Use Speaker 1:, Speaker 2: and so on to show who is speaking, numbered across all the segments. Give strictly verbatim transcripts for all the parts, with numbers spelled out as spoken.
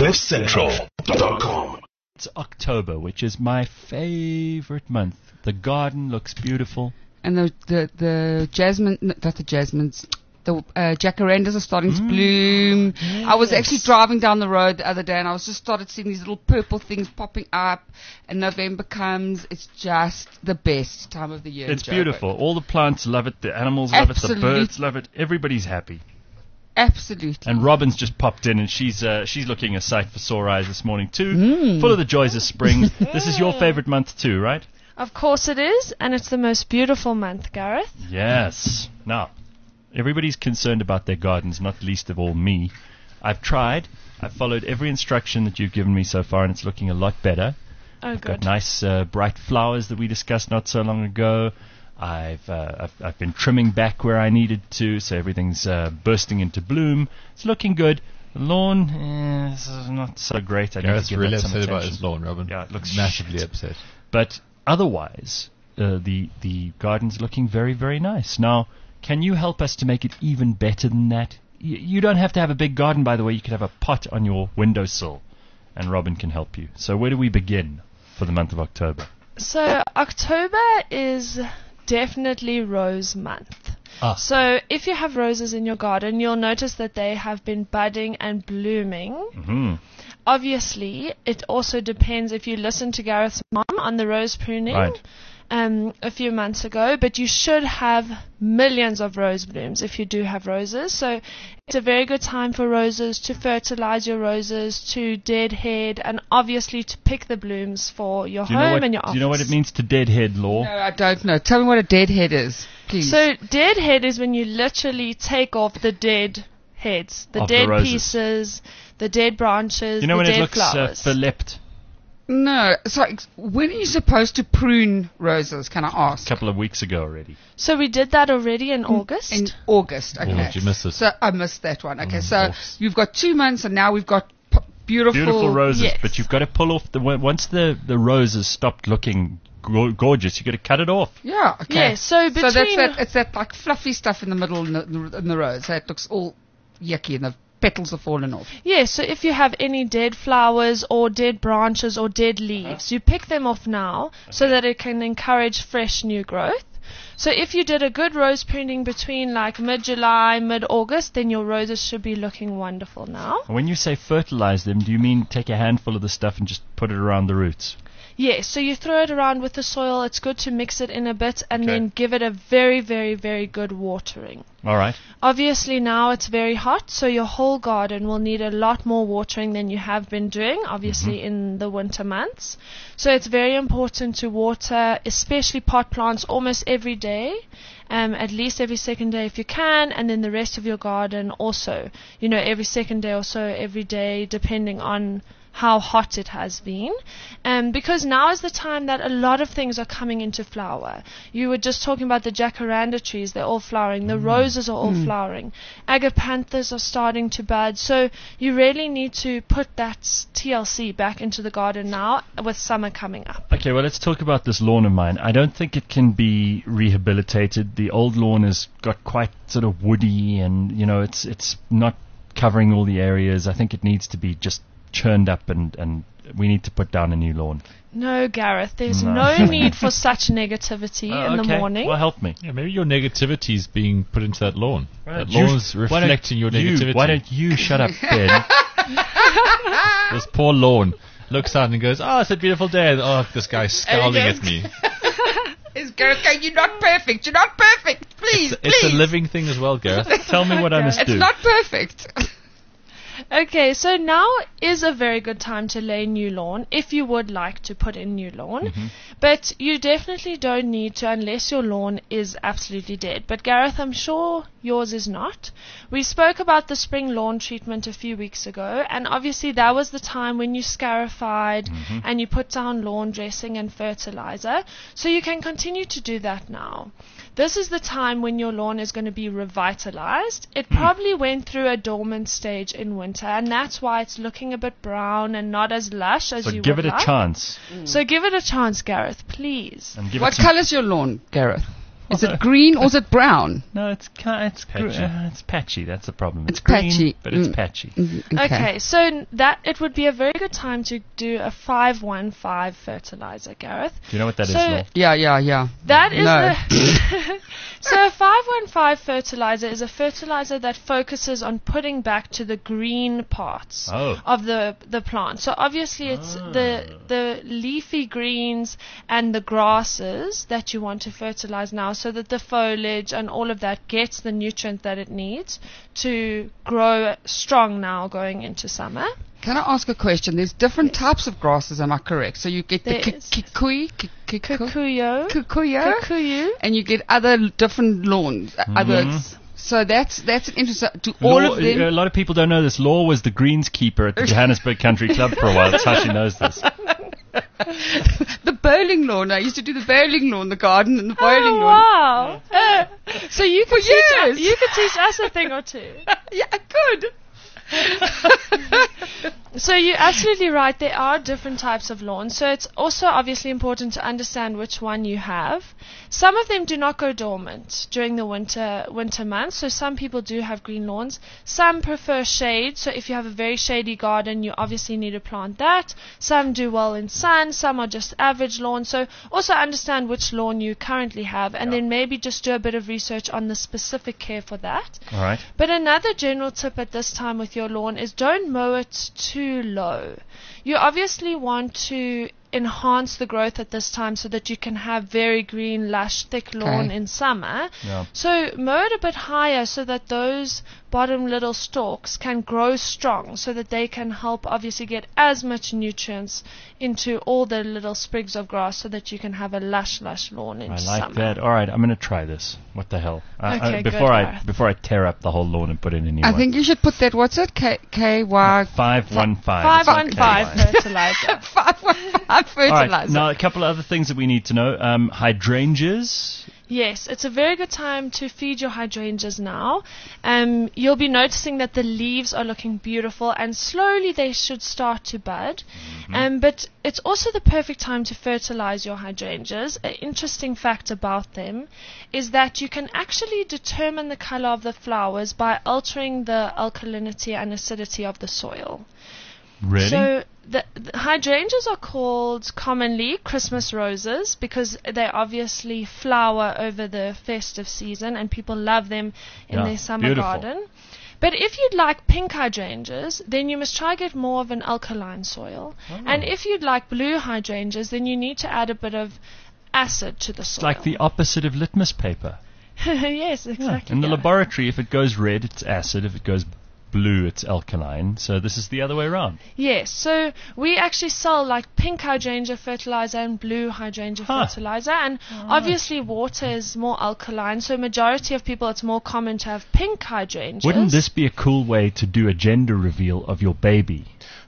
Speaker 1: cliff central dot com.
Speaker 2: It's October, which is my favorite month. The garden looks beautiful.
Speaker 3: And the the, the jasmine, no, not the jasmines, the uh, jacarandas are starting to
Speaker 2: Mm,
Speaker 3: bloom.
Speaker 2: yes.
Speaker 3: I was actually driving down the road the other day and I was just started seeing these little purple things popping up. And November comes, it's just the best time of the year.
Speaker 2: It's
Speaker 3: in Joburg.
Speaker 2: beautiful. All the plants love it. The animals love it. The
Speaker 3: Absolute-
Speaker 2: birds love it. Everybody's happy.
Speaker 3: Absolutely.
Speaker 2: And Robin's just popped in, and she's uh, she's looking a sight for sore eyes this morning too.
Speaker 3: Mm.
Speaker 2: Full of the joys of spring. This is your favorite month too, right?
Speaker 4: Of course it is, and it's the most beautiful month, Gareth.
Speaker 2: Yes. Now, everybody's concerned about their gardens, not least of all me. I've tried. I've followed every instruction that you've given me so far, and it's looking a lot better.
Speaker 4: Oh,
Speaker 2: I've got
Speaker 4: good.
Speaker 2: nice uh, bright flowers that we discussed not so long ago. I've, uh, I've I've been trimming back where I needed to, so everything's uh, bursting into bloom. It's looking good. The lawn eh, is not so great. I need
Speaker 5: Gareth's
Speaker 2: to give
Speaker 5: really
Speaker 2: that some
Speaker 5: upset about
Speaker 2: attention.
Speaker 5: his lawn, Robin.
Speaker 2: Yeah, it looks
Speaker 5: massively
Speaker 2: shit.
Speaker 5: upset.
Speaker 2: But otherwise, uh, the the garden's looking very, very nice. Now, can you help us to make it even better than that? Y- you don't have to have a big garden, by the way. You could have a pot on your windowsill, and Robin can help you. So where do we begin for the month of October?
Speaker 4: So October is definitely rose month.
Speaker 2: Ah.
Speaker 4: So if you have roses in your garden, you'll notice that they have been budding and blooming.
Speaker 2: Mm-hmm.
Speaker 4: Obviously, it also depends if you listen to Gareth's mom on the rose pruning
Speaker 2: Right.
Speaker 4: um, a few months ago, but you should have millions of rose blooms if you do have roses. So it's a very good time for roses to fertilize your roses, to deadhead, and obviously to pick the blooms for your
Speaker 2: Do you know
Speaker 4: home
Speaker 2: what?
Speaker 4: and your
Speaker 2: Do
Speaker 4: office.
Speaker 2: you know what it means to deadhead, Law?
Speaker 3: No, I don't know. Tell me what a deadhead is, please.
Speaker 4: So deadhead is when you literally take off the dead heads, the
Speaker 2: Of the
Speaker 4: dead
Speaker 2: roses.
Speaker 4: pieces, the dead branches,
Speaker 2: You know
Speaker 4: the
Speaker 2: when
Speaker 4: dead
Speaker 2: it looks uh,
Speaker 4: flowers.
Speaker 2: verlept?
Speaker 3: no, sorry. When are you supposed to prune roses? Can I
Speaker 2: A
Speaker 3: ask?
Speaker 2: couple of weeks ago already.
Speaker 4: So we did that already in August.
Speaker 3: In August. Okay.
Speaker 5: did you miss it?
Speaker 3: So I missed that one. Okay.
Speaker 5: Mm,
Speaker 3: so
Speaker 5: oops.
Speaker 3: you've got two months, and now we've got p- beautiful.
Speaker 2: Beautiful roses,
Speaker 4: Yes.
Speaker 2: but you've got to pull off the once the the roses stopped looking go- gorgeous. You've got to cut it off.
Speaker 3: Yeah. Okay.
Speaker 4: Yeah, so
Speaker 3: So that's
Speaker 4: between-
Speaker 3: that. It's that like fluffy stuff in the middle in the, in the rose. So it looks all yucky, and the petals are falling off.
Speaker 4: Yeah, so if you have any dead flowers or dead branches or dead leaves, you pick them off now so that it can encourage fresh new growth. So if you did a good rose pruning between like mid-July, mid-August, then your roses should be looking wonderful now.
Speaker 2: And when you say fertilize them, do you mean take a handful of the stuff and just put it around the roots?
Speaker 4: Yes, so you throw it around with the soil. It's good to mix it in a bit and
Speaker 2: Okay.
Speaker 4: then give it a very, very, very good watering.
Speaker 2: All right.
Speaker 4: Obviously now it's very hot, so your whole garden will need a lot more watering than you have been doing, obviously
Speaker 2: Mm-hmm.
Speaker 4: in the winter months. So it's very important to water, especially pot plants, almost every day, um, at least every second day if you can, and then the rest of your garden also, you know, every second day or so, every day, depending on how hot it has been, um, because now is the time that a lot of things are coming into flower. You were just talking about the jacaranda trees, they're all flowering, the roses are all flowering, agapanthus are starting to bud, so you really need to put that T L C back into the garden now with summer coming up.
Speaker 2: Okay, well, let's talk about this lawn of mine. I don't think it can be rehabilitated. The old lawn has got quite sort of woody, and, you know, it's it's not covering all the areas. I think it needs to be just churned up, and, and we need to put down a new lawn.
Speaker 4: No, Gareth, there's
Speaker 2: No.
Speaker 4: no need for such negativity
Speaker 2: Oh,
Speaker 4: in
Speaker 2: okay.
Speaker 4: the morning.
Speaker 2: Well, help me.
Speaker 5: Yeah, maybe your negativity is being put into that lawn. That
Speaker 2: You-
Speaker 5: lawn's
Speaker 2: why don't
Speaker 5: reflecting your
Speaker 2: you-
Speaker 5: negativity.
Speaker 2: Why don't you shut up, Ben?
Speaker 5: This poor lawn looks out and goes, "Oh, it's a beautiful day." Oh, this guy's scowling
Speaker 3: goes-
Speaker 5: at me.
Speaker 3: Is Gareth going, you're not perfect. You're not perfect. Please,
Speaker 5: It's, it's
Speaker 3: please.
Speaker 5: a living thing as well, Gareth.
Speaker 2: Tell me what I must
Speaker 3: It's
Speaker 2: do.
Speaker 3: not perfect.
Speaker 4: Okay, so now is a very good time to lay new lawn if you would like to put in new lawn.
Speaker 2: Mm-hmm.
Speaker 4: But you definitely don't need to unless your lawn is absolutely dead. But Gareth, I'm sure yours is not. We spoke about the spring lawn treatment a few weeks ago, and obviously that was the time when you scarified
Speaker 2: Mm-hmm.
Speaker 4: and you put down lawn dressing and fertilizer. So you can continue to do that now. This is the time when your lawn is going to be revitalized. It
Speaker 2: Hmm.
Speaker 4: probably went through a dormant stage in winter, and that's why it's looking a bit brown and not as lush as
Speaker 2: So
Speaker 4: you
Speaker 2: give
Speaker 4: would
Speaker 2: it a
Speaker 4: like.
Speaker 2: chance.
Speaker 4: So give it a chance, Gareth, please.
Speaker 2: And give
Speaker 3: What
Speaker 2: it some
Speaker 3: colour's your lawn, Gareth? Is it green or is it brown?
Speaker 2: No, it's ki- it's gr-
Speaker 5: Patchy.
Speaker 2: uh, it's patchy. That's the problem.
Speaker 3: It's
Speaker 2: green,
Speaker 3: patchy.
Speaker 2: but it's
Speaker 3: Mm.
Speaker 2: patchy.
Speaker 3: Mhm,
Speaker 4: Okay. so n- that it would be a very good time to do a five one five fertilizer, Gareth.
Speaker 2: Do you know what that is,
Speaker 4: So-
Speaker 2: Law?
Speaker 3: Yeah, yeah, yeah.
Speaker 4: That is
Speaker 3: No.
Speaker 4: the So a five one five fertilizer is a fertilizer that focuses on putting back to the green parts
Speaker 2: Oh.
Speaker 4: of the the plant. So obviously it's
Speaker 2: Ah.
Speaker 4: the the leafy greens and the grasses that you want to fertilize now, so that the foliage and all of that gets the nutrient that it needs to grow strong now going into summer.
Speaker 3: Can I ask a question? There's different types of grasses, am I correct? So you get the
Speaker 4: There
Speaker 3: ki-
Speaker 4: is.
Speaker 3: kikui, ki- kiku-
Speaker 4: Kikuyo.
Speaker 3: kikuyu,
Speaker 4: Kikuyu.
Speaker 3: and you get other l- different lawns. uh, Other,
Speaker 2: Mhm.
Speaker 3: so that's that's an interesting. Do all
Speaker 2: Law,
Speaker 3: of them?
Speaker 2: a lot of people don't know this. Law was the greenskeeper at the Johannesburg Country Club for a while. That's how she knows this.
Speaker 3: The bowling lawn. I used to do the bowling lawn, the garden, and the bowling
Speaker 4: Oh,
Speaker 3: lawn.
Speaker 4: wow. Uh, so you could, teach us,
Speaker 3: years.
Speaker 4: you could teach us a thing or two.
Speaker 3: Yeah, I could.
Speaker 4: So you're absolutely right. There are different types of lawns. So it's also obviously important to understand which one you have. Some of them do not go dormant during the winter winter months. So some people do have green lawns. Some prefer shade. So if you have a very shady garden, you obviously need to plant that. Some do well in sun. Some are just average lawns. So also understand which lawn you currently have, and
Speaker 2: Yeah.
Speaker 4: then maybe just do a bit of research on the specific care for that.
Speaker 2: All right.
Speaker 4: But another general tip at this time with your lawn is don't mow it too low. You obviously want to enhance the growth at this time so that you can have very green, lush, thick lawn
Speaker 3: Okay.
Speaker 4: in summer.
Speaker 2: Yeah.
Speaker 4: So mow it a bit higher so that those bottom little stalks can grow strong, so that they can help obviously get as much nutrients into all the little sprigs of grass, so that you can have a lush, lush lawn in
Speaker 2: I
Speaker 4: summer.
Speaker 2: like that. All right, I'm going to try this. What the hell? I- I-
Speaker 4: Okay,
Speaker 2: before
Speaker 4: good,
Speaker 2: I
Speaker 4: Gareth.
Speaker 2: before I tear up the whole lawn and put in a new
Speaker 3: I
Speaker 2: one.
Speaker 3: think you should put that. What's it? K K Y
Speaker 2: five one five.
Speaker 4: five one five fertilizer.
Speaker 3: five one five
Speaker 2: All right.
Speaker 3: fertilizer.
Speaker 2: Now a couple of other things that we need to know. Um, hydrangeas.
Speaker 4: Yes, it's a very good time to feed your hydrangeas now. Um, you'll be noticing that the leaves are looking beautiful, and slowly they should start to bud. Um, but it's also the perfect time to fertilize your hydrangeas. An interesting fact about them is that you can actually determine the color of the flowers by altering the alkalinity and acidity of the soil.
Speaker 2: Really?
Speaker 4: So the, the hydrangeas are called commonly Christmas roses because they obviously flower over the festive season and people love them in
Speaker 2: Yeah,
Speaker 4: their summer
Speaker 2: beautiful.
Speaker 4: garden. But if you'd like pink hydrangeas, then you must try get more of an alkaline soil.
Speaker 2: Oh.
Speaker 4: And if you'd like blue hydrangeas, then you need to add a bit of acid to the
Speaker 2: It's
Speaker 4: soil.
Speaker 2: like the opposite of litmus paper.
Speaker 4: Yes,
Speaker 2: Yeah.
Speaker 4: exactly.
Speaker 2: In the
Speaker 4: yeah.
Speaker 2: laboratory, if it goes red, it's acid. If it goes blue, it's alkaline. So this is the other way around.
Speaker 4: Yes, so we actually sell like pink hydrangea fertilizer and blue hydrangea
Speaker 2: Huh.
Speaker 4: fertilizer, and obviously water is more alkaline, so majority of people it's more common to have pink hydrangeas.
Speaker 2: Wouldn't this be a cool way to do a gender reveal of your baby?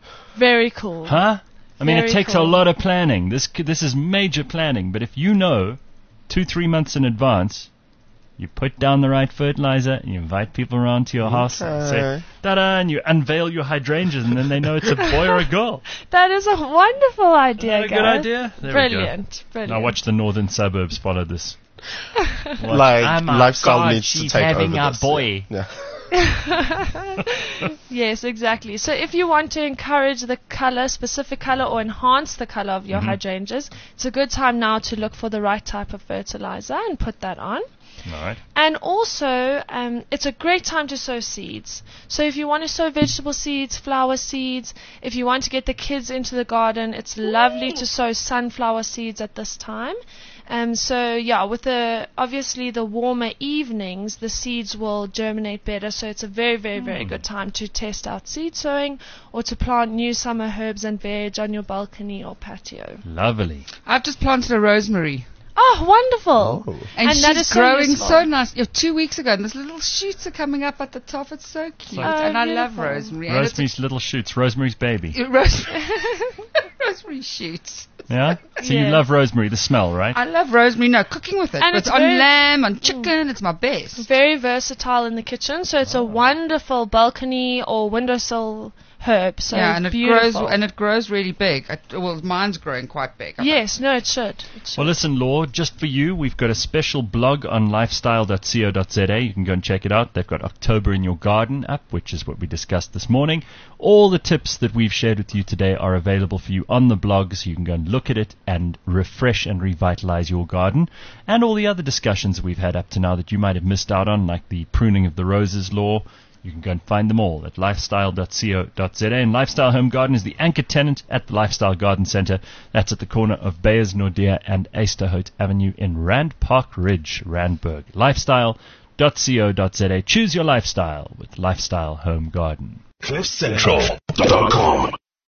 Speaker 4: Very cool.
Speaker 2: Huh? I mean,
Speaker 4: Very
Speaker 2: it takes
Speaker 4: cool.
Speaker 2: a lot of planning. This c- this is major planning. But if you know two, three months in advance, you put down the right fertilizer, you invite people around to your house and say,
Speaker 6: Okay.
Speaker 2: ta-da, and you unveil your hydrangeas, and then they know it's a boy or a girl.
Speaker 4: That is a wonderful idea,
Speaker 2: Isn't that a good
Speaker 4: Gareth.
Speaker 2: idea? There we go.
Speaker 4: Brilliant, brilliant.
Speaker 2: Now watch the northern suburbs follow this. What?
Speaker 6: Like,
Speaker 2: Oh my
Speaker 6: lifestyle
Speaker 2: God,
Speaker 6: needs to
Speaker 2: she's
Speaker 6: take
Speaker 2: having
Speaker 6: over
Speaker 2: a
Speaker 6: this.
Speaker 2: boy.
Speaker 6: Yeah.
Speaker 4: Yes, exactly. So if you want to encourage the color, specific color, or enhance the color of your
Speaker 2: Mhm.
Speaker 4: hydrangeas, it's a good time now to look for the right type of fertilizer and put that on.
Speaker 2: All right.
Speaker 4: And also, um, it's a great time to sow seeds. So if you want to sow vegetable seeds, flower seeds, if you want to get the kids into the garden, it's lovely to sow sunflower seeds at this time. Um, so yeah, with the obviously the warmer evenings, the seeds will germinate better. So it's a very, very, very good time to test out seed sowing or to plant new summer herbs and veg on your balcony or patio.
Speaker 2: Lovely.
Speaker 3: I've just planted a rosemary.
Speaker 4: Oh, wonderful!
Speaker 6: Oh.
Speaker 3: And,
Speaker 4: And
Speaker 3: she's
Speaker 4: that is so
Speaker 3: growing
Speaker 4: useful.
Speaker 3: so nice. Yeah, two weeks ago, and these little shoots are coming up at the top. It's so cute.
Speaker 4: Oh,
Speaker 3: and I love
Speaker 4: beautiful.
Speaker 3: rosemary. And it's
Speaker 2: Rosemary's little shoots. Rosemary's baby.
Speaker 3: a- rosemary, rosemary shoots.
Speaker 2: Yeah? So you
Speaker 4: Yeah.
Speaker 2: love rosemary, the smell, right?
Speaker 3: I love rosemary. No, cooking with it.
Speaker 4: And
Speaker 3: It's
Speaker 4: it's
Speaker 3: on
Speaker 4: very-
Speaker 3: lamb, on chicken. It's my best.
Speaker 4: Very versatile in the kitchen, so it's a wonderful balcony or windowsill herb. So
Speaker 3: yeah, and it
Speaker 4: beautiful.
Speaker 3: grows and it grows really big. It, well, mine's growing quite big. I
Speaker 4: Yes, no, it should. It should.
Speaker 2: Well, listen, Law, just for you, we've got a special blog on lifestyle dot co dot za. You can go and check it out. They've got October in Your Garden up, which is what we discussed this morning. All the tips that we've shared with you today are available for you on the blog, so you can go and look at it and refresh and revitalize your garden. And all the other discussions we've had up to now that you might have missed out on, like the pruning of the roses law. You can go and find them all at lifestyle dot co dot za. And Lifestyle Home Garden is the anchor tenant at the Lifestyle Garden Centre. That's at the corner of Beyers Nordea and Easterhout Avenue in Rand Park Ridge, Randburg. lifestyle dot co dot za. Choose your lifestyle with Lifestyle Home Garden.
Speaker 1: cliff central dot com